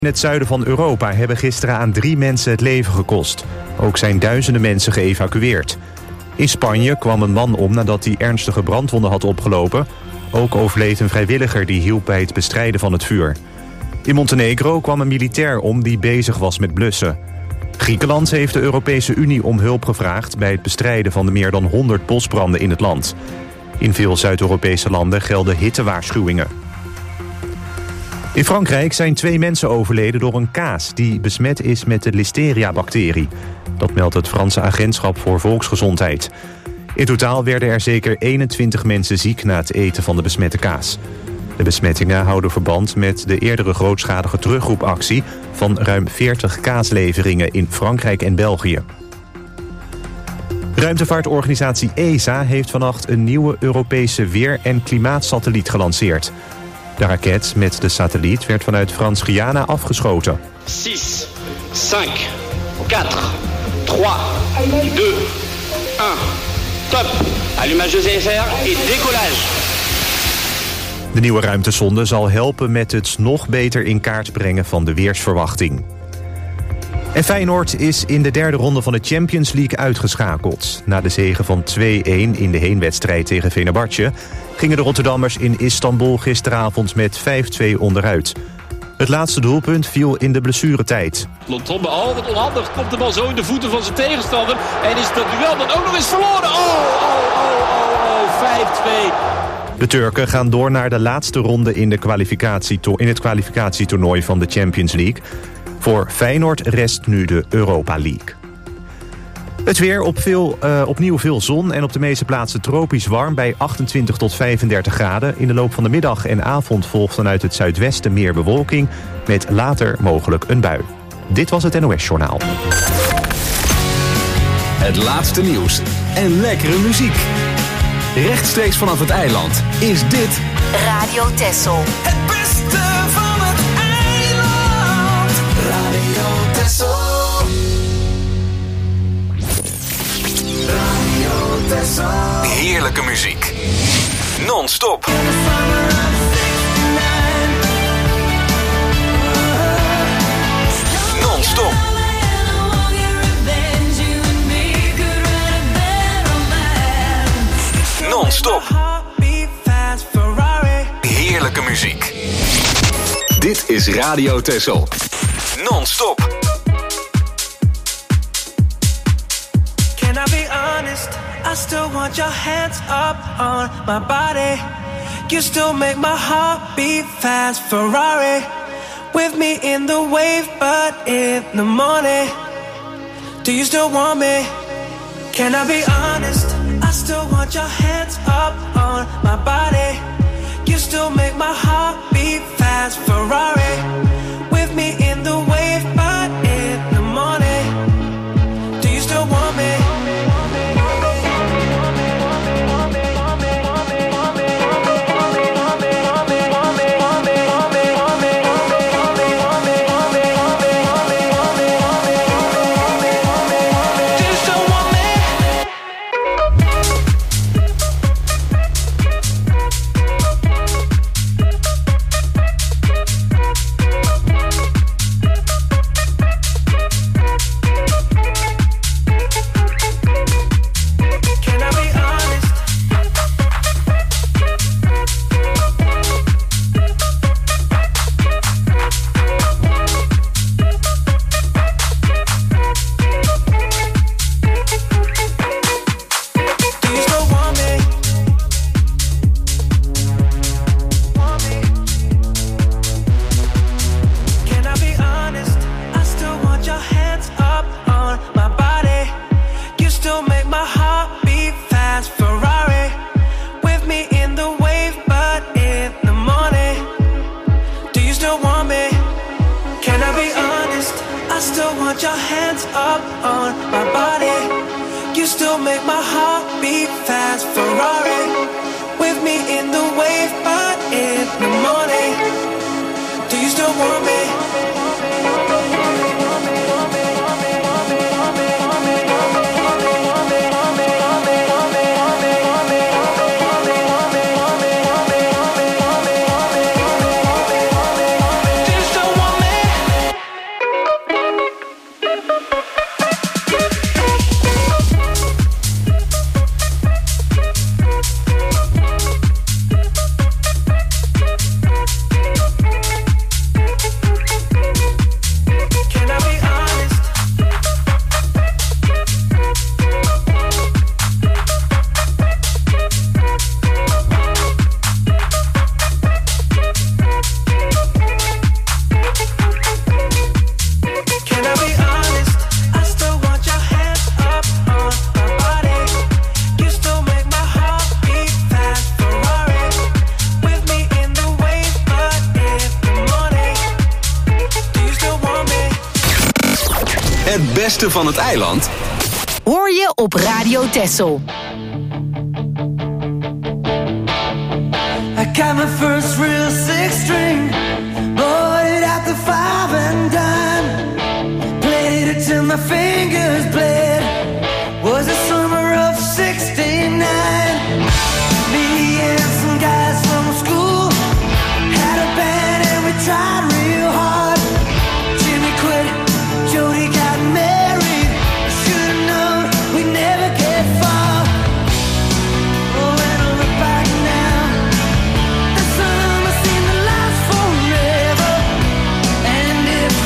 In het zuiden van Europa hebben gisteren aan 3 mensen het leven gekost. Ook zijn duizenden mensen geëvacueerd. In Spanje kwam een man om nadat hij ernstige brandwonden had opgelopen. Ook overleed een vrijwilliger die hielp bij het bestrijden van het vuur. In Montenegro kwam een militair om die bezig was met blussen. Griekenland heeft de Europese Unie om hulp gevraagd bij het bestrijden van de meer dan 100 bosbranden in het land. In veel Zuid-Europese landen gelden hittewaarschuwingen. In Frankrijk zijn 2 mensen overleden door een kaas die besmet is met de Listeria-bacterie. Dat meldt het Franse Agentschap voor Volksgezondheid. In totaal werden er zeker 21 mensen ziek na het eten van de besmette kaas. De besmettingen houden verband met de eerdere grootschalige terugroepactie van ruim 40 kaasleveringen in Frankrijk en België. Ruimtevaartorganisatie ESA heeft vannacht een nieuwe Europese weer- en klimaatsatelliet gelanceerd. De raket met de satelliet werd vanuit Frans-Guyana afgeschoten. 6, 5, 4, 3, 2, 1, top! Allumage de CSR et décollage. De nieuwe ruimtesonde zal helpen met het nog beter in kaart brengen van de weersverwachting. En Feyenoord is in de derde ronde van de Champions League uitgeschakeld. Na de zege van 2-1 in de heenwedstrijd tegen Fenerbahce gingen de Rotterdammers in Istanbul gisteravond met 5-2 onderuit. Het laatste doelpunt viel in de blessuretijd. Lontombe, wat onhandig, komt de bal zo in de voeten van zijn tegenstander. En is dat duel dan ook nog eens verloren. 5-2. De Turken gaan door naar de laatste ronde in het kwalificatietoernooi van de Champions League. Voor Feyenoord rest nu de Europa League. Het weer, opnieuw veel zon en op de meeste plaatsen tropisch warm bij 28 tot 35 graden. In de loop van de middag en avond volgt vanuit het zuidwesten meer bewolking, met later mogelijk een bui. Dit was het NOS Journaal. Het laatste nieuws en lekkere muziek. Rechtstreeks vanaf het eiland is dit Radio Texel. Het beste van het eiland. Radio Texel. Radio Texel. heerlijke muziek. Non-stop. Non-stop. Non-stop. Heerlijke muziek. Dit is Radio Texel. Non-stop. Can I be honest? I still want your hands up on my body. You still make my heart beat fast. Ferrari. With me in the wave, but in the morning. Do you still want me? Can I be honest? I still want your hands up on my body. You still make my heart beat fast. Ferrari. With me in the wave, but in the morning. Do you still want me? Het beste van het eiland hoor je op Radio Texel. I got my first real 6-string, bought it at the 5 and dime, played it till my fingers bled. Was the summer of '69. Me and some guys from school had a band and we tried real hard. Jimmy quit, Jody got married. Should've known we'd never get far. Oh, when I look back now, the summer seemed to last forever. And if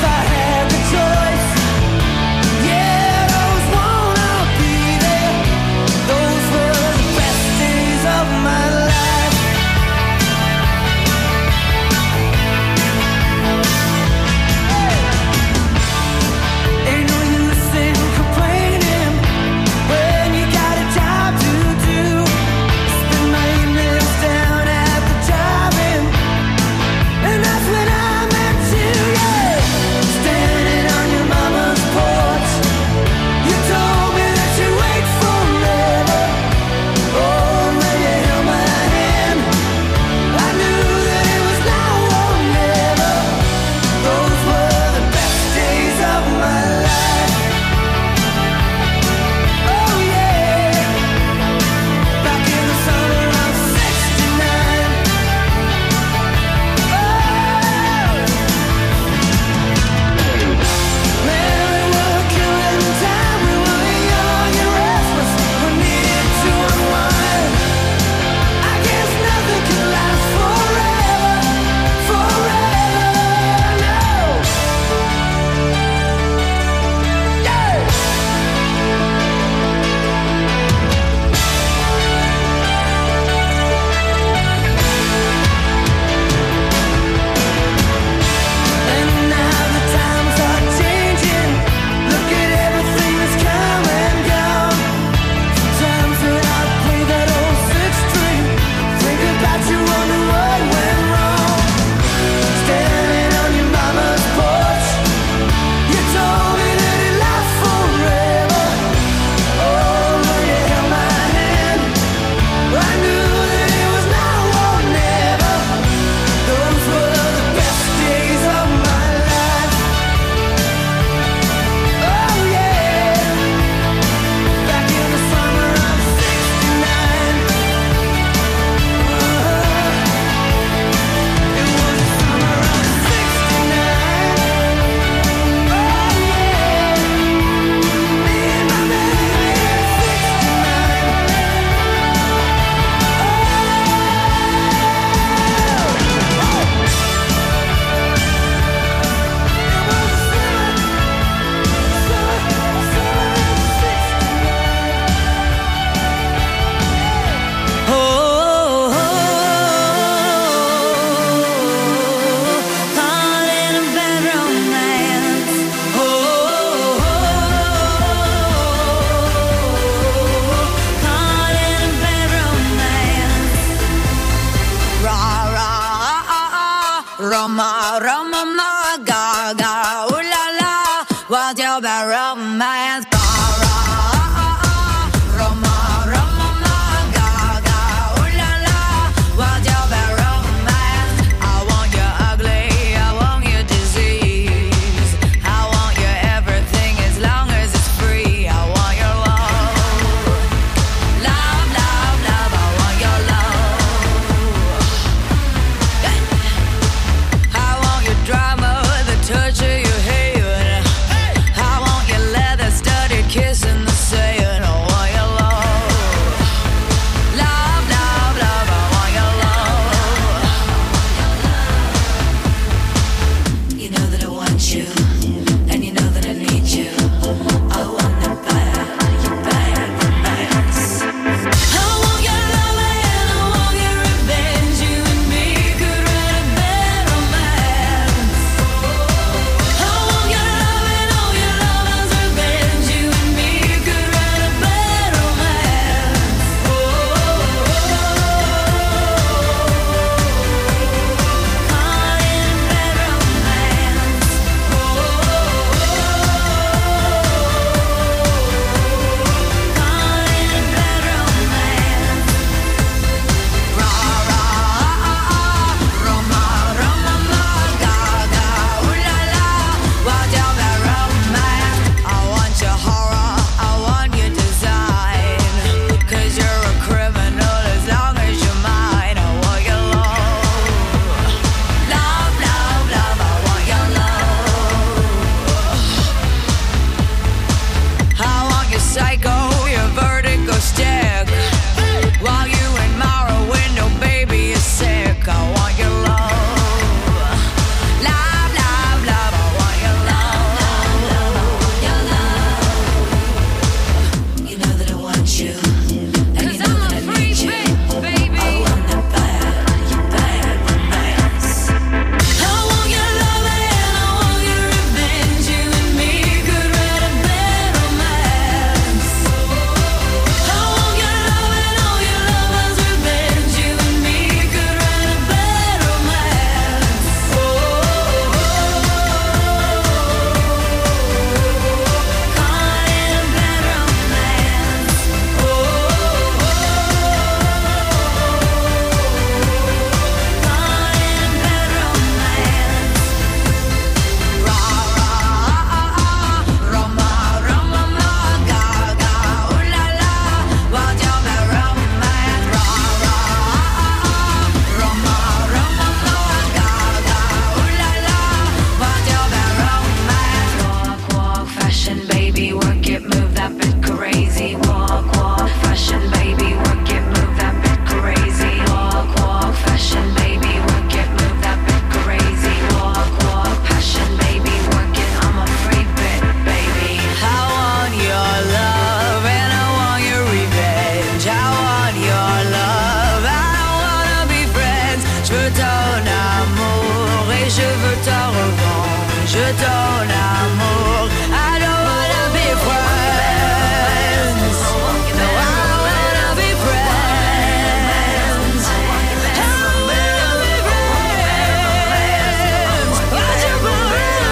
mon amour. I don't wanna be friends. No, I don't wanna be friends. I don't wanna be friends. Why'd you borrow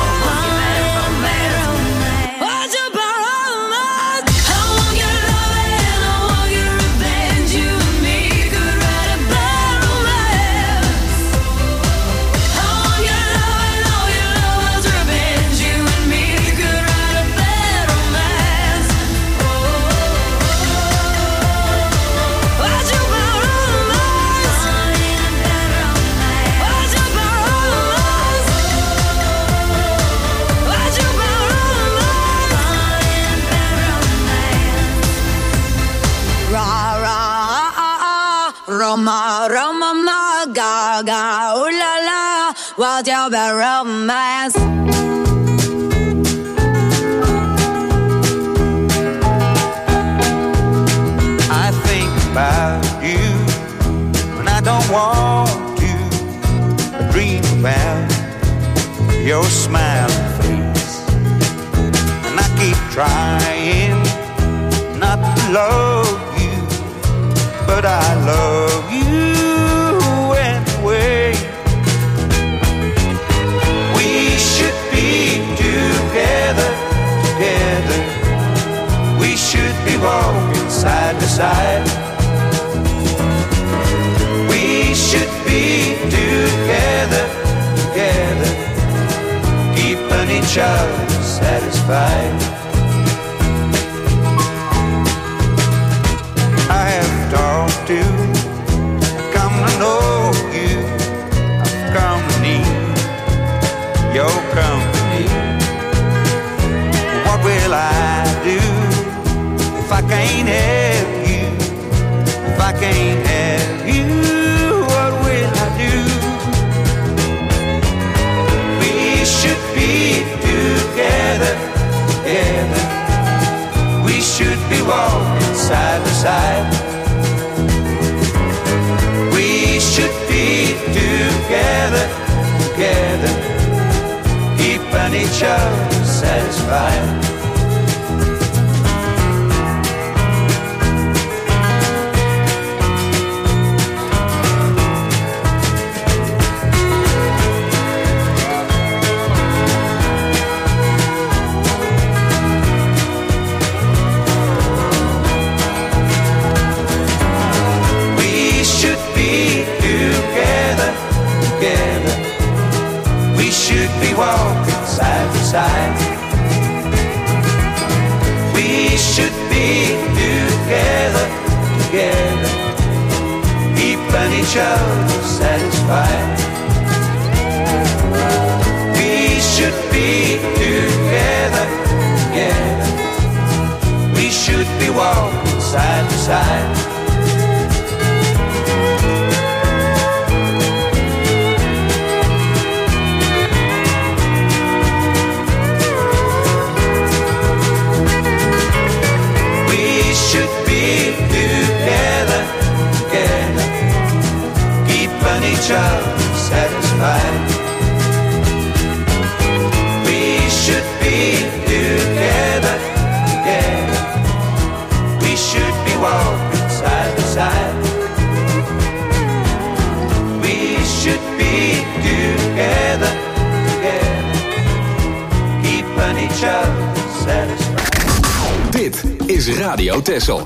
romance? Why'd you borrow romance? I want your love and I want your revenge. You and me could write a bad romance. I want your love and all your love's revenge. You and me could write a bad romance. Why'd you borrow romance? Why'd you borrow romance? Why'd you borrow romance? Ra ra Roma Roma ma ga ga ooh la la. What's your bad romance? I think about you when I don't want to. I dream about your smiling face, and I keep trying not to love you, but I love you anyway. We should be together, together. We should be walking side by side. We should be together, together, keeping each other satisfied. I have talked to, come to know you. I've come to need your company. What will I do if I can't have you? If I can't have you, what will I do? We should be together, together. We should be walking side by side. We should be together, together, keeping each other satisfied. We should be together, together. We should be walking side by side. We should be together, together, keeping each other satisfied. We should be together, together. We should be walking side by side. We should be together, together, keeping each other satisfied. We should be together, together. We should be walking side by side. We should be together, together, keeping each other satisfied. Dit is Radio Texel.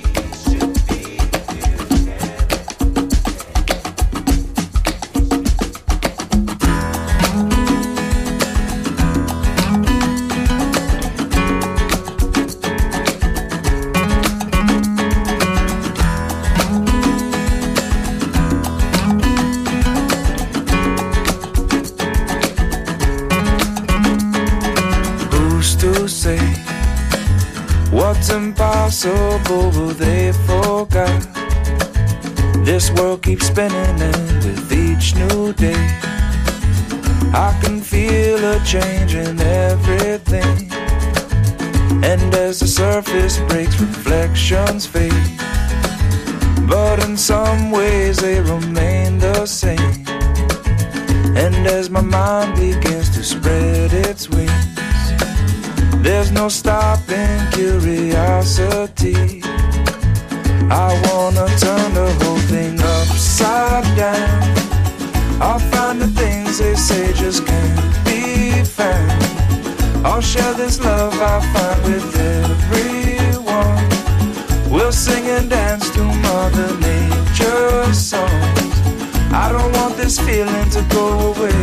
Who's to say what's impossible will they forgot? This world keeps spinning and with each new day I can feel a change in everything. And as the surface breaks, reflections fade, but in some ways they remain the same. And as my mind begins to spread its wings, there's no stopping curiosity. I wanna turn the whole thing upside down. I'll find the things they say just can't be found. I'll share this love I find with everyone. We'll sing and dance to Mother Nature's songs. I don't want this feeling to go away.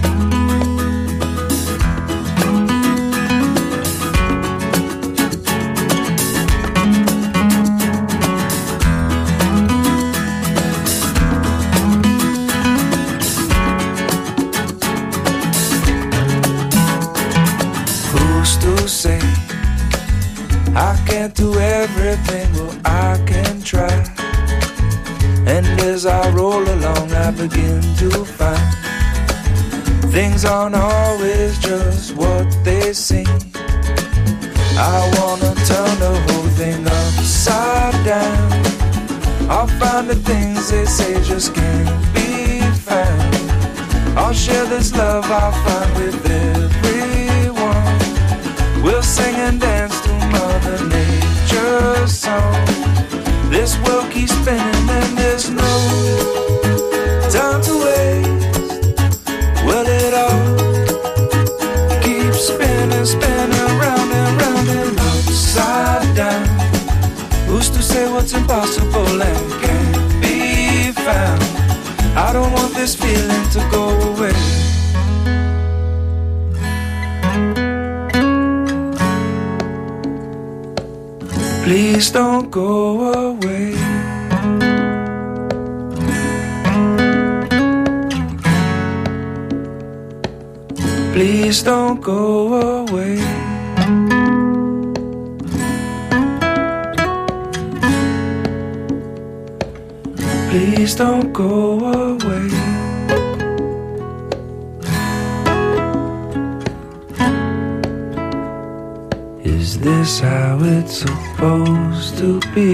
Say I can't do everything, well I can try. And as I roll along I begin to find things aren't always just what they seem. I wanna turn the whole thing upside down. I'll find the things they say just can't be found. I'll share this love I find with everyone. We'll sing and dance to Mother Nature's song. This world keeps spinning and there's no time to waste. Well, it all keeps spinning, spinning round and round and upside down. Who's to say what's impossible and can't be found? I don't want this feeling to go away. Please don't go away. Please don't go away. Please don't go away. Is this how it's supposed to be?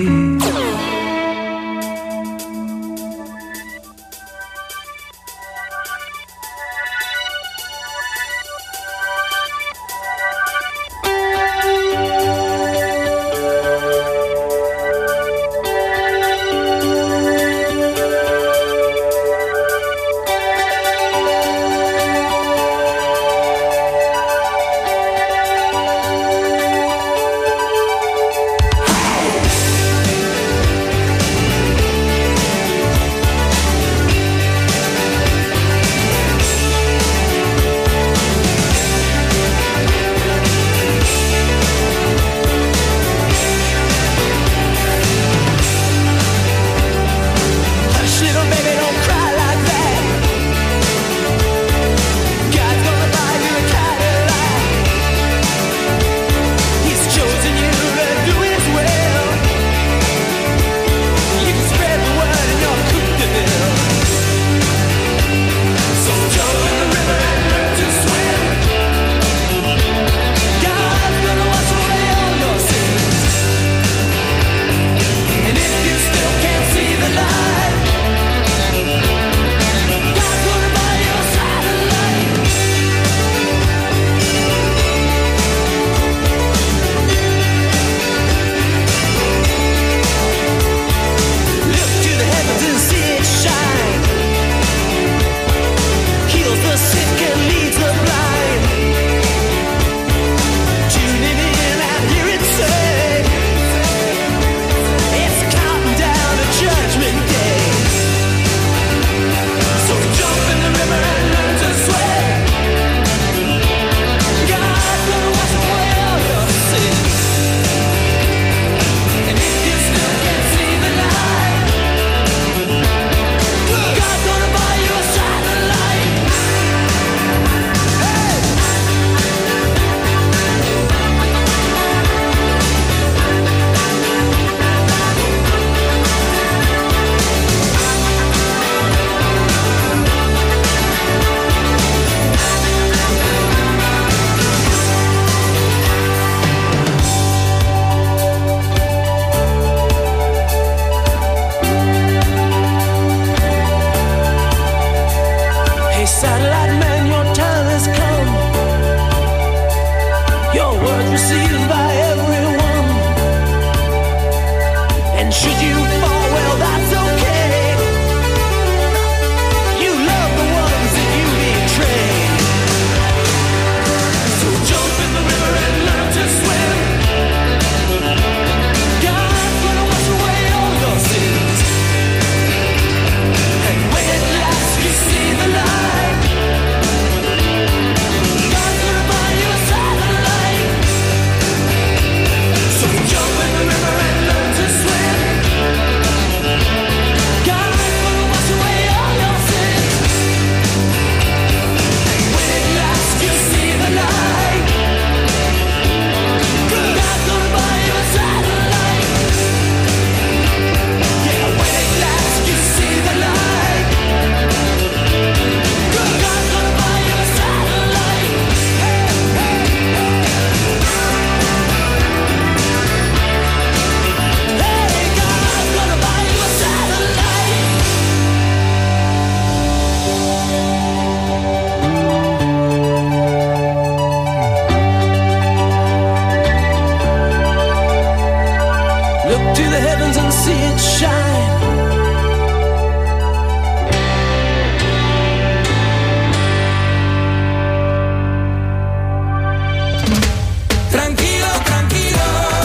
much received by everyone. And should you fall, well, that's okay. You love the ones that you betray. So jump in the river and learn to swim. God's gonna wash away all your sins. And when at last you see the light, God's gonna buy you a satellite. So jump in the river and learn to swim. God's gonna wash away all your sins. And when at last you see the light, God's gonna buy you a satellite. Yeah, when at last you see the light, God's gonna buy you a satellite. Hey, hey, hey. Hey, God's gonna buy you a satellite. Look to the heavens and see it shine. Tranquilo, tranquilo,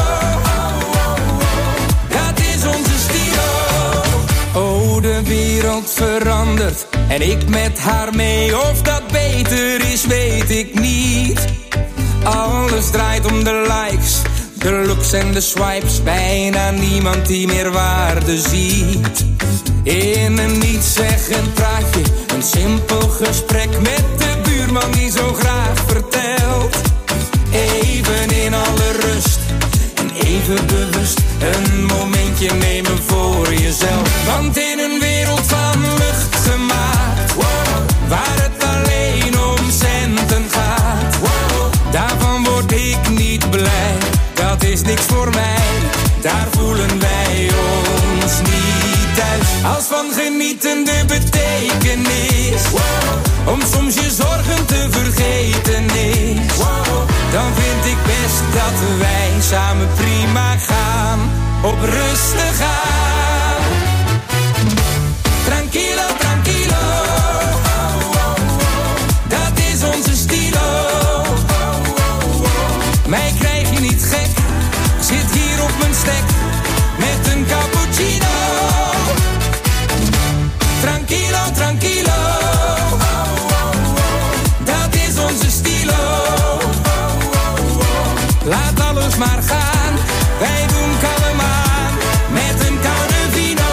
dat is onze stilo. Oh, de wereld verandert en ik met haar mee. Of dat beter is, weet ik niet. Alles draait om de likes, de looks en de swipes. Bijna niemand die meer waarde ziet. In een nietszeggend praatje, een simpel gesprek met de buurman die zo graag vertelt. Even in alle rust en even bewust een momentje nemen voor jezelf. Want in een wereld van lucht gemaakt, waar het alleen om centen gaat, daarvan word ik niet blij. Dat is niks voor mij, daar voelen wij ons niet thuis. Als van genieten de betekenis, om soms je zorgen te vergeten is, dan vind ik best dat wij samen prima gaan, op rustig aan. Tranquilo, tranquilo, dat is onze stilo. Mij krijg je niet gek, zit hier op mijn stek met een cappuccino. Tranquilo, tranquilo, dat is onze stilo. Laat alles maar gaan, wij doen kalm aan met een koude vino.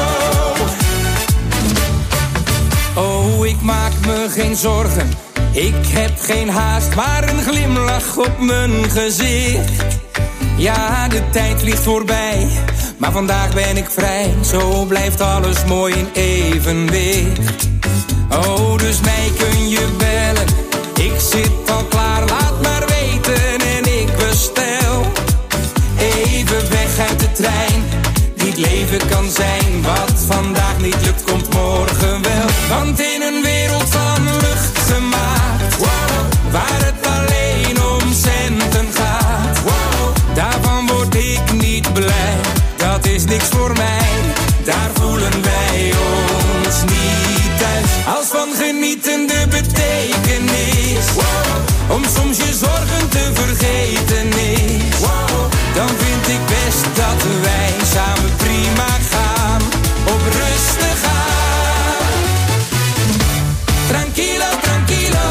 Oh, ik maak me geen zorgen, ik heb geen haast, maar een glimlach op mijn gezicht. Ja, de tijd vliegt voorbij, maar vandaag ben ik vrij. Zo blijft alles mooi in evenwicht. Oh, dus mij kun je bellen, ik zit al klaar, laat maar weten en ik bestel. Even weg uit de trein, die het leven kan zijn. Wat vandaag niet lukt, komt morgen wel. Want in een wereld van lucht gemaakt, waar het alleen om centen gaat, daarvan word ik niet blij. Dat is niks voor mij, daar voelen wij ons niet thuis. Als van genieten de betekenis, om soms je zorgen te vergeten is, dan vind ik best dat wij samen prima gaan, op rustig aan. Tranquilo, tranquilo,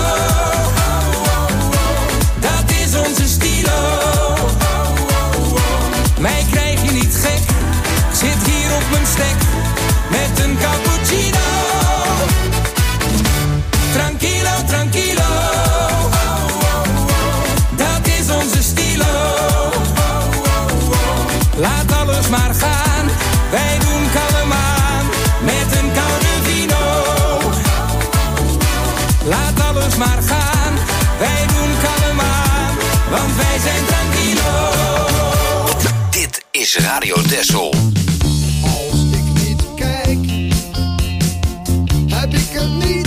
dat is onze stilo. Mij krijg je niet gek, zit hier op mijn stek met een cappuccino. Tranquilo, tranquilo, dat is onze stilo. Laat alles maar gaan, wij doen kalm aan met een koude vino. Laat alles maar gaan, wij doen kalm aan, want wij zijn tranquilo. Dit is Radio Texel. Als ik niet kijk, heb ik het niet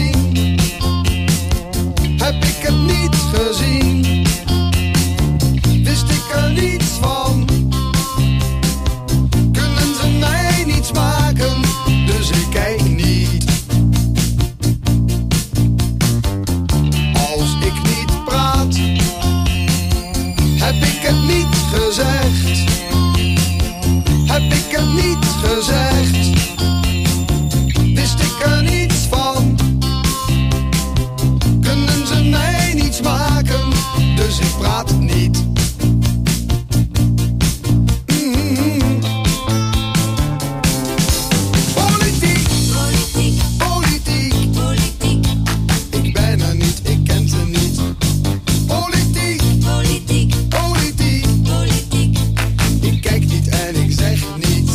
gezien. Heb ik het niet gezien. ik praat niet. Politiek, politiek, politiek, politiek. Ik ben er niet, ik ken ze niet. Politiek, politiek, politiek, politiek. Ik kijk niet en ik zeg niets.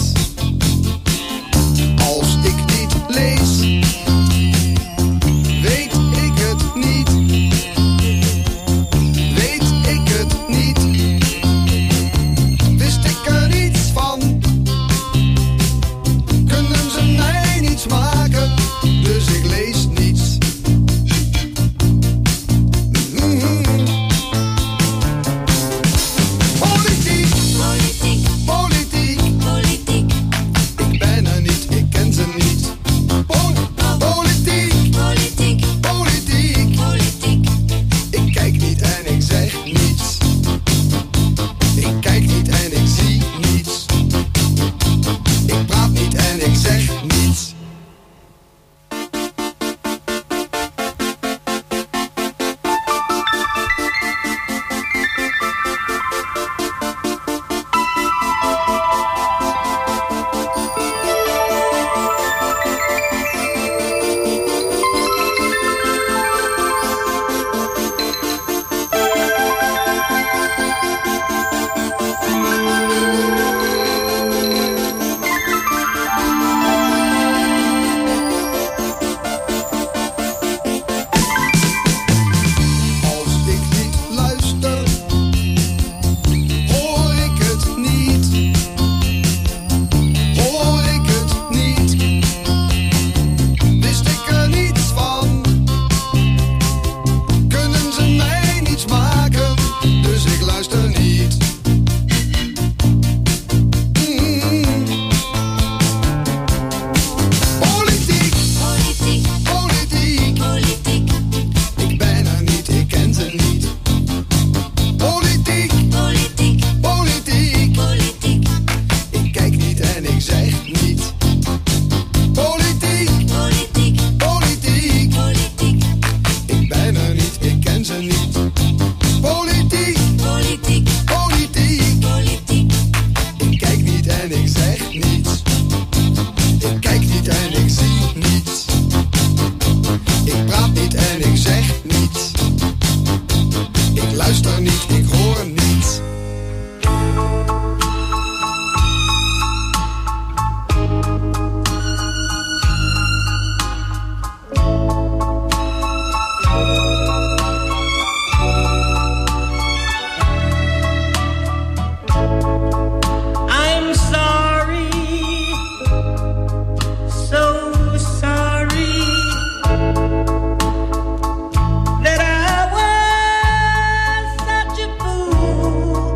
Als ik niet lees, weet ik het niet. Weet ik het niet. Wist ik er niets van? Kunnen ze mij niets maken? Dus ik lees niets. Politiek, politiek, politiek, politiek. Ik ben er niet, ik ken ze niet. Politiek, politiek, politiek, politiek. Ik kijk niet en ik zeg niets. Ik kijk niet en ik zie niets. Ik praat niet en ik zeg niets. Als ik niet luister, hoor ik het niet. Hoor ik het niet. Wist ik er niets van? Kunnen ze mij niets maken? Dus ik luister niet. Politiek, politiek, politiek, politiek. Ik ben er niet, ik ken ze niet. Politiek, politiek, politiek, politiek. Ik kijk niet en ik zeg niet. Politiek, politiek, politiek, politiek. Ik ben er niet, ik ken ze niet. Politiek, politiek, politiek, politiek. Ik kijk niet en ik zeg niets. Ik kijk niet en ik zie niets. Ik praat niet en ik zeg niets. Ik luister niet, ik hoor niets. I'm sorry, so sorry that I was such a fool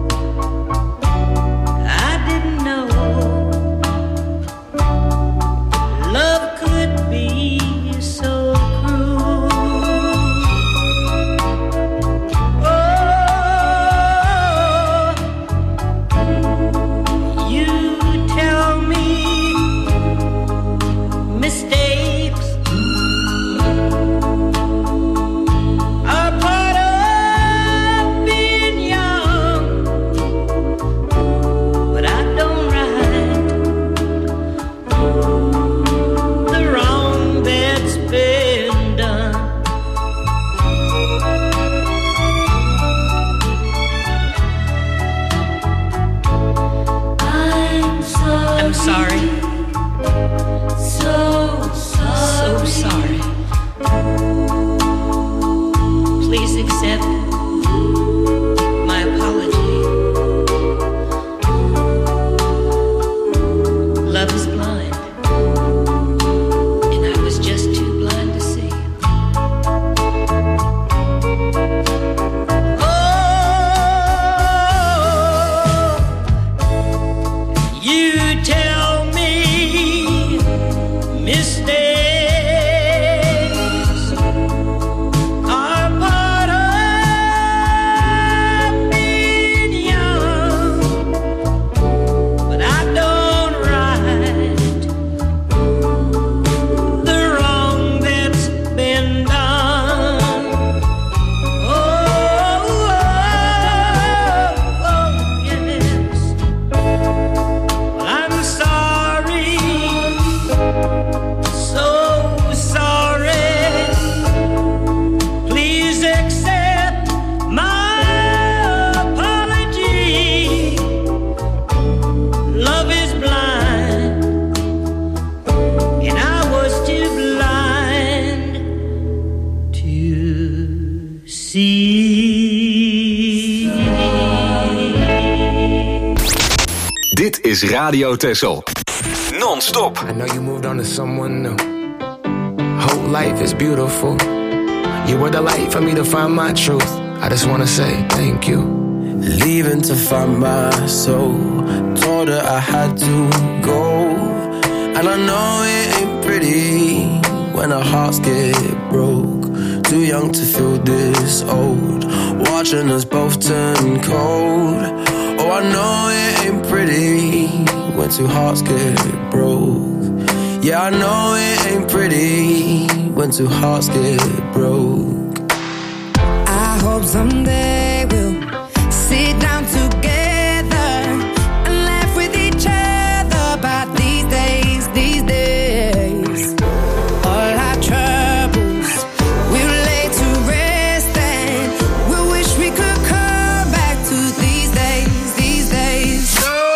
Dit is Radio Texel. Non-stop. I know you moved on to someone new. Whole life is beautiful. You were the light for me to find my truth. I just wanna say thank you. Leaving to find my soul. Told her I had to go. And I know it ain't pretty when our hearts get broke. Too young to feel this old. Watching us both turn cold. Oh, I know it ain't pretty when two hearts get broke. Yeah, I know it ain't pretty when two hearts get broke. I hope someday we'll sit down together and laugh with each other about these days, these days. All our troubles we'll lay to rest and we'll wish we could come back to these days, these days.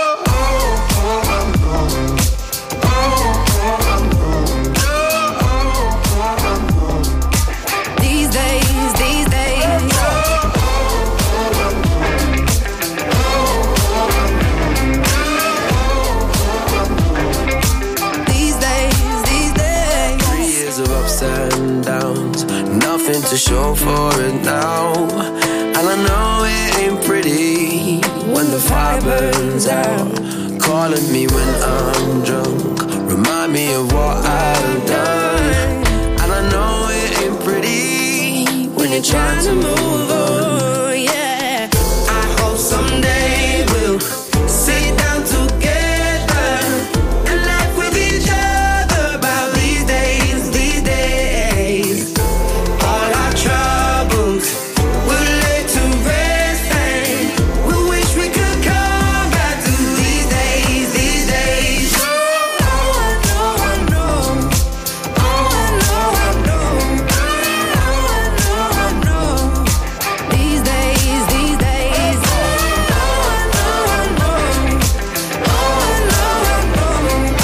These days, these days. These days, these days. 3 years of ups and downs, nothing to show for it now. And I know it ain't pretty when the fire burns out. Calling me when I'm drunk, remind me of what I've done. And I know it ain't pretty when you're trying to move on. Yeah, I hope someday we'll sit down together and laugh with each other about these days, these days. All our troubles we'll lay to rest and we'll wish we could come back to these days, these days. Oh, I know, I know. Oh, I know, I know. Oh, I know, I know. These days, these days. Oh, I know, I know. Oh, I know, I know.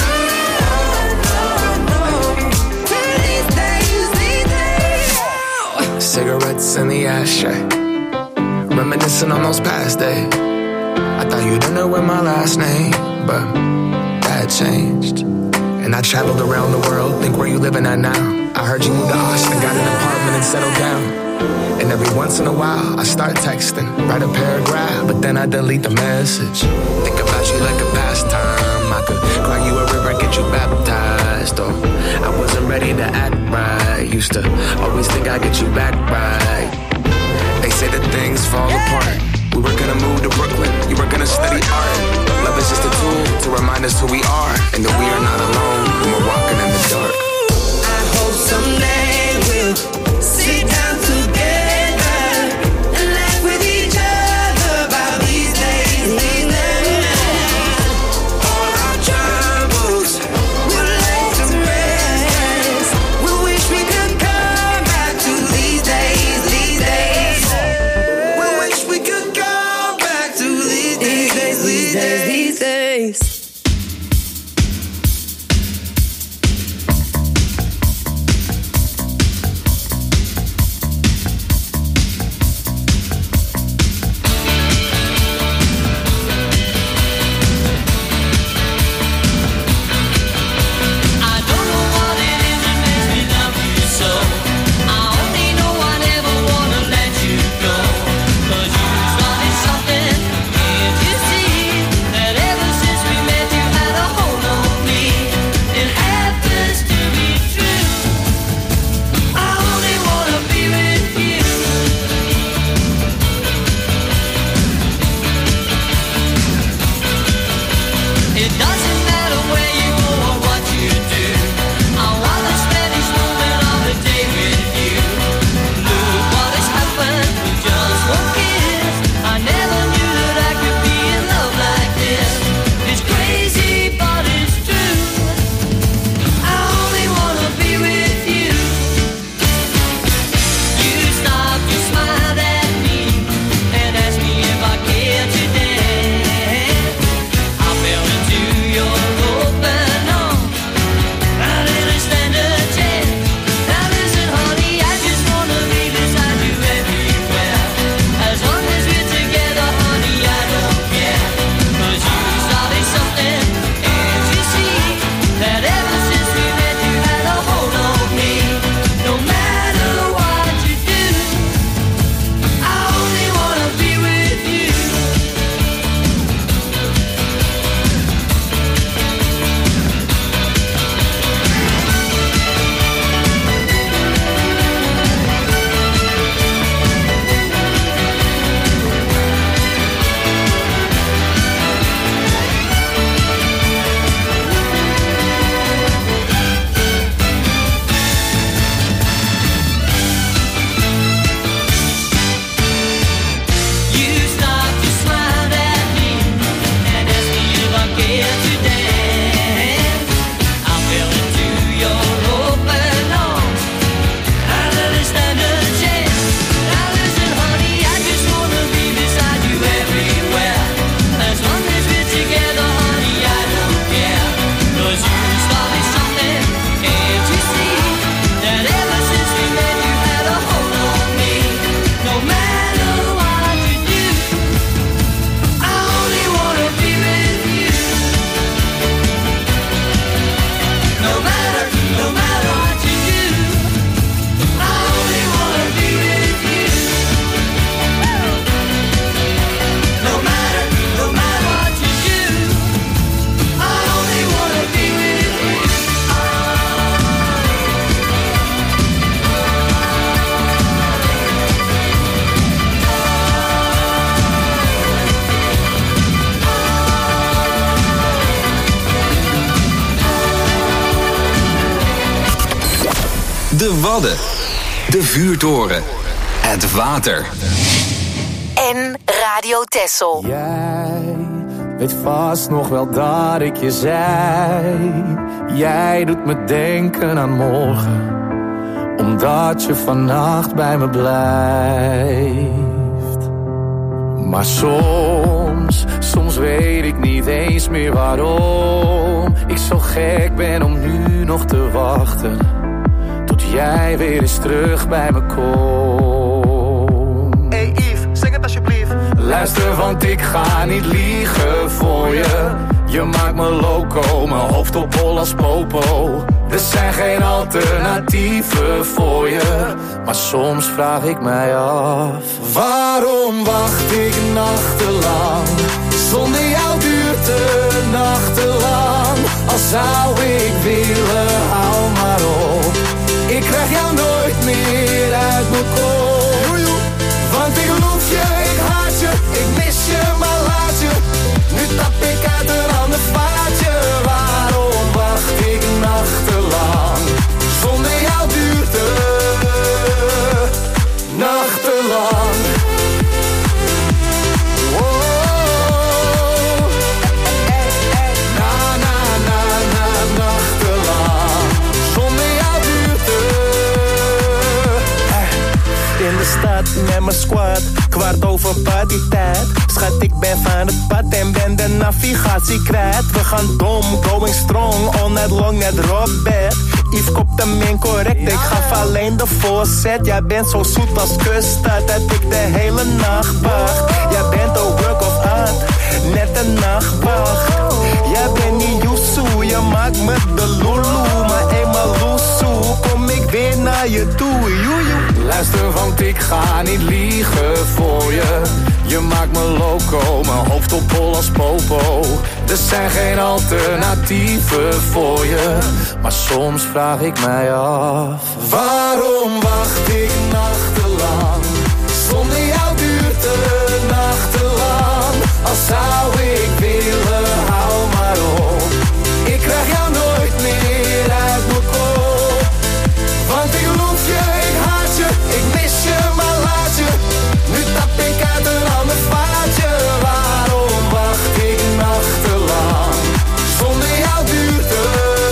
These days, these days. Cigarettes in the ashtray, reminiscing on those past days. I thought you didn't know my last name, but that changed. And I traveled around the world, think where you living at now. I heard you moved to Austin, got an apartment and settled down. And every once in a while, I start texting, write a paragraph, but then I delete the message. Think about you like a pastime. I could cry you a river, get you baptized. Or I wasn't ready to act right. Used to always think I'd get you back right. They say that things fall apart. We were gonna move to Brooklyn, you were gonna study art. Love is just a tool to remind us who we are, and that we are not alone when we're walking in the dark. I hope someday we'll sit down together and laugh with each other about these days, these days. All our troubles we'll lay to rest. We wish we could come back to these days, these days. We wish we could come back to these days, these days, these days. De Wadden. De Vuurtoren. Het water. En Radio Texel. Jij weet vast nog wel dat ik je zei. Jij doet me denken aan morgen, omdat je vannacht bij me blijft. Maar soms weet ik niet eens meer waarom ik zo gek ben om nu nog te wachten tot jij weer eens terug bij me komt. Hey Yves, zing het alsjeblieft. Luister, want ik ga niet liegen voor je. Je maakt me loco, mijn hoofd op hol als popo. Er zijn geen alternatieven voor je. Maar soms vraag ik mij af, waarom wacht ik nachtenlang? Zonder jou duurt de nachtenlang. Al zou ik willen, hou maar op. Ik krijg jou nooit meer uit mijn kop. Want ik loef je, ik haat je, ik mis je, maar laat je. Nu tap ik uit een ander vaatje. Waarom wacht ik nachtenlang? Zonder jou duurt het nachtenlang. In de stad met mijn squad, 15:15 partytijd. Schat, ik ben van het pad en ben de navigatie kwijt. We gaan dom, going strong, all night long, net rockbed. Yves kopt hem incorrect, ik gaf alleen de voorzet. Jij bent zo zoet als kuststad, dat ik de hele nacht wacht. Jij bent een work of art, net een nachtwacht. Jij bent niet Yusu, je maakt me de lulu. Maar eenmaal loesoe, kom ik weer naar je toe, joejoe. Luister, want ik ga niet liegen voor je. Je maakt me loco, mijn hoofd op hol als popo. Er zijn geen alternatieven voor je. Maar soms vraag ik mij af, waarom wacht ik nachtenlang? Zonder jou duurt de nachtenlang. Al zou ik willen, hou maar op. Ik krijg jou nooit meer uit mijn kop. Want ik loef je, ik haat je, ik mis je, maar laat je. Nu tap ik uit een ander vaatje. Waarom wacht ik nachtenlang? Zonder jou duurt het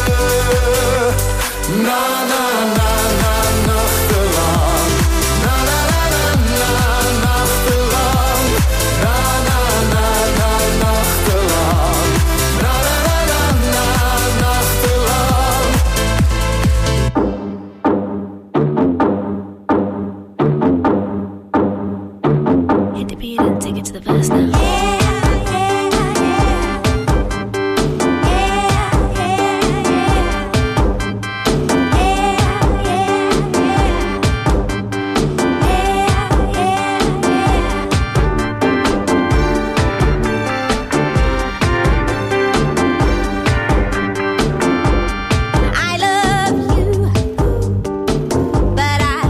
nachtenlang. Nachtenlang. Nachtenlang. Nachtenlang. Hit the beat and take it to the verse now.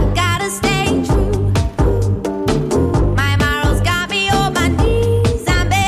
My morals got me on my knees. I'm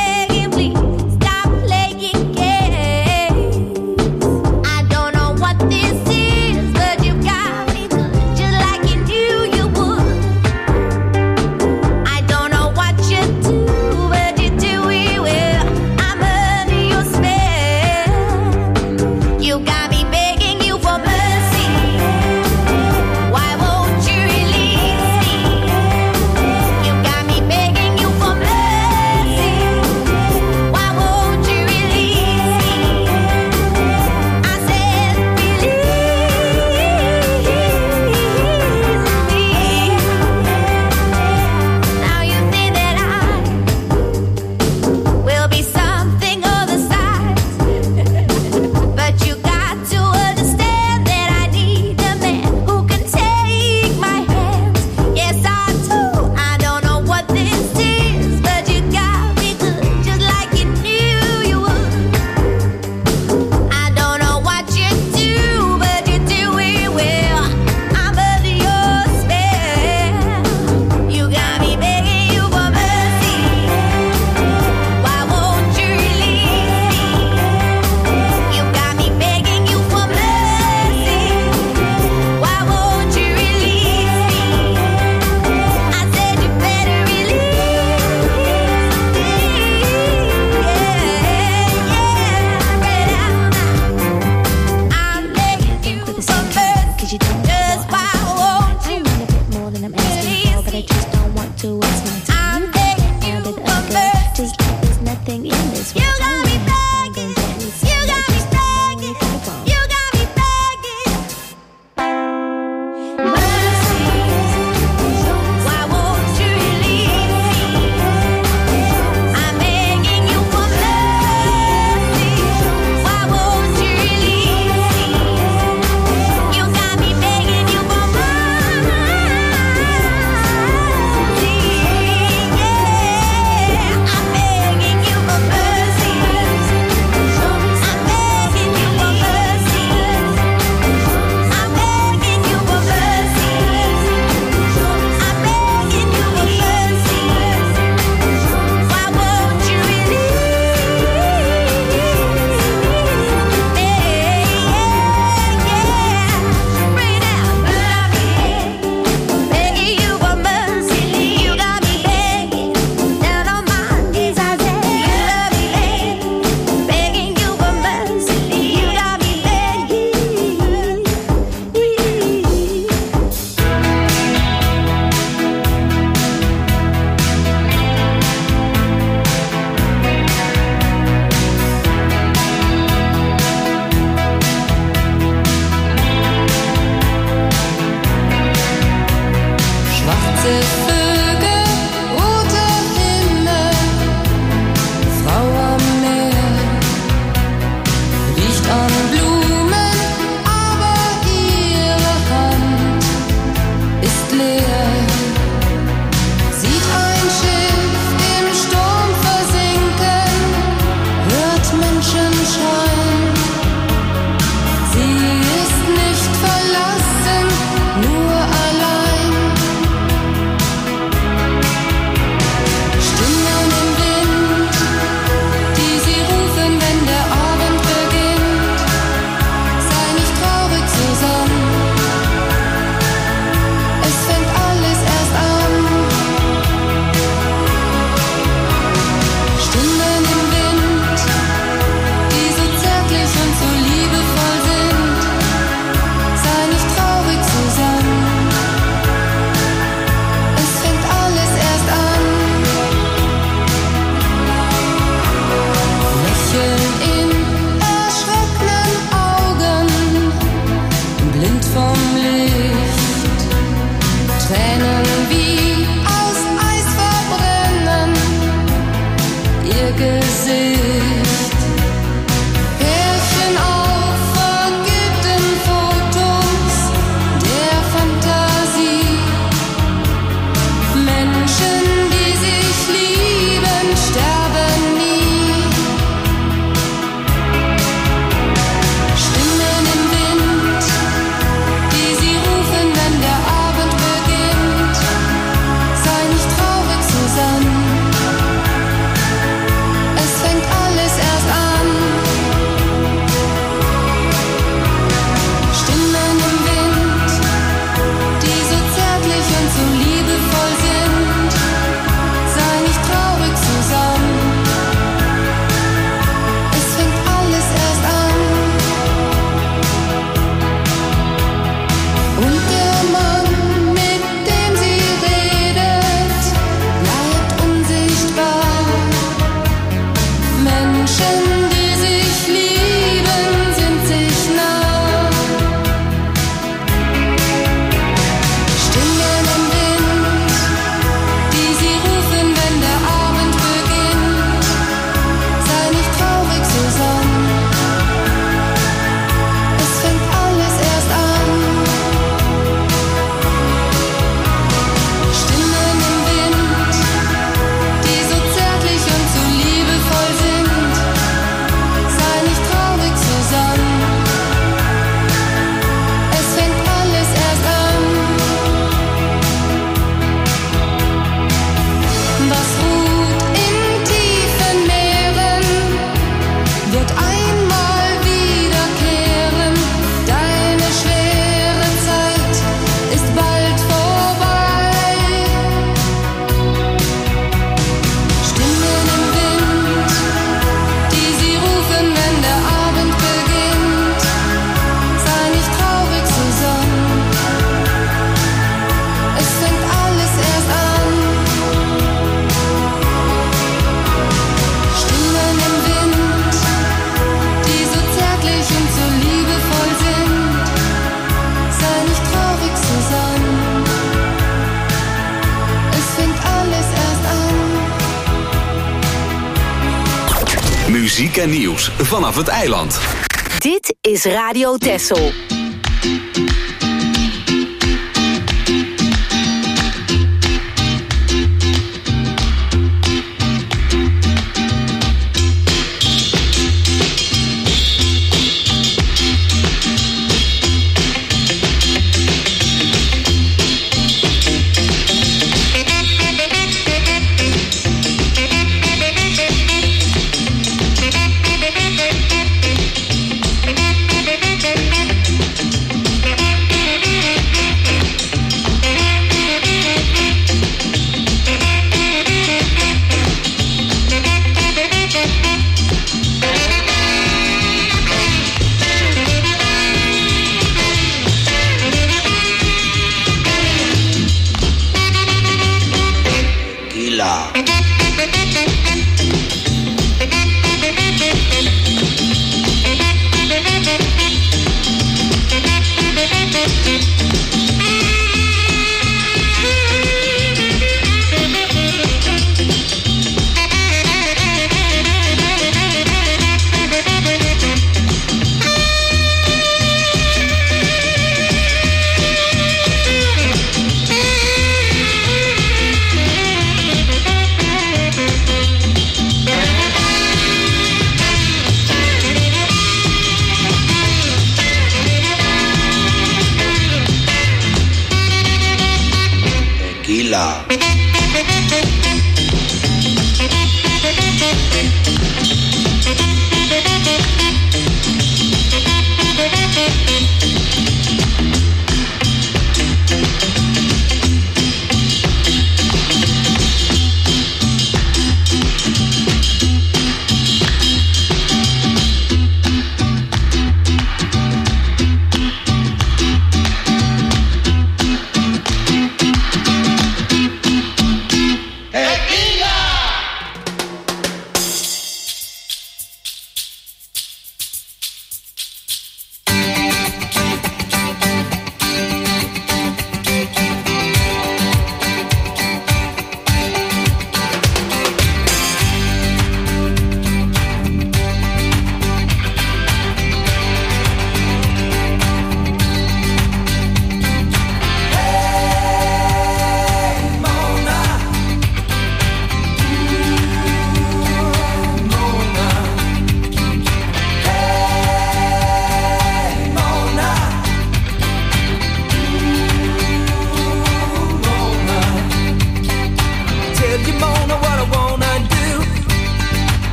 Muziek en nieuws vanaf het eiland. Dit is Radio Texel.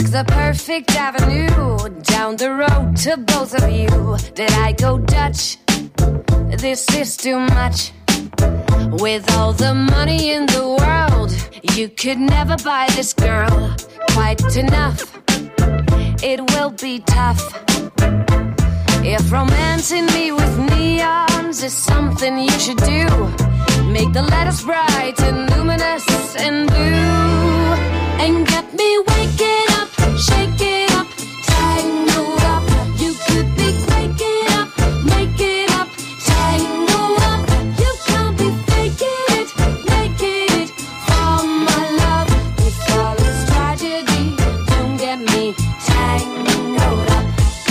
was the perfect avenue. Down the road to both of you. Did I go Dutch? This is too much. With all the money in the world, you could never buy this girl quite enough. It will be tough. If romancing me with neons is something you should do, make the letters bright and luminous and blue, and get me waking up, shaking up, tangled up. You could be waking up, making up, tangled up. You can't be faking it, making it for my love. If all is tragedy, don't get me tangled up.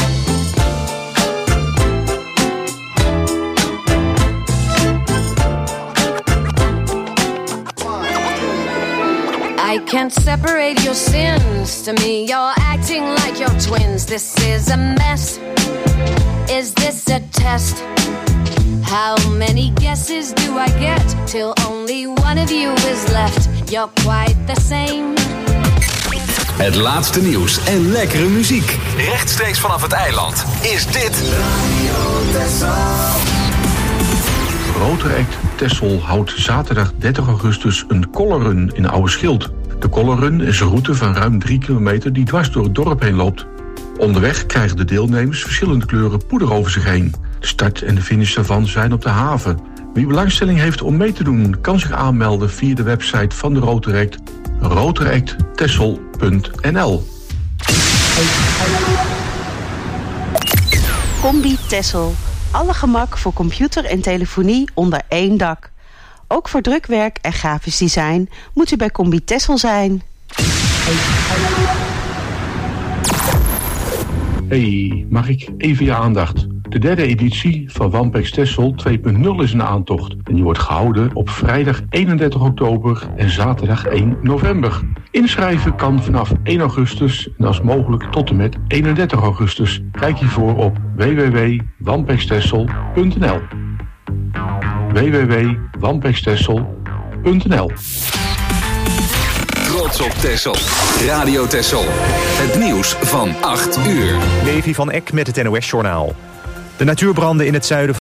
I can't separate your sins. To me, you're acting like you're twins. This is a mess. Is this a test? How many guesses do I get till only one of you is left? You're quite the same. Het laatste nieuws en lekkere muziek. Rechtstreeks vanaf het eiland is dit Rotor Act Texel houdt zaterdag 30 augustus een colorrun in Oude Schild. De colorrun is een route van ruim 3 kilometer die dwars door het dorp heen loopt. Onderweg krijgen de deelnemers verschillende kleuren poeder over zich heen. De start en de finish daarvan zijn op de haven. Wie belangstelling heeft om mee te doen, kan zich aanmelden via de website van de Rotor Act, rotoracttexel.nl. Combi Texel. Alle gemak voor computer en telefonie onder één dak. Ook voor drukwerk en grafisch design moet u bij Combi Texel zijn. Hey, mag ik even je aandacht? De derde editie van Wampex Texel 2.0 is in aantocht. En die wordt gehouden op vrijdag 31 oktober en zaterdag 1 november. Inschrijven kan vanaf 1 augustus en als mogelijk tot en met 31 augustus. Kijk hiervoor op www.wampextexel.nl www.wampextexel.nl. Trots op Texel. Radio Texel. Het nieuws van 8 uur. Levi van Eck met het NOS-journaal. De natuurbranden in het zuiden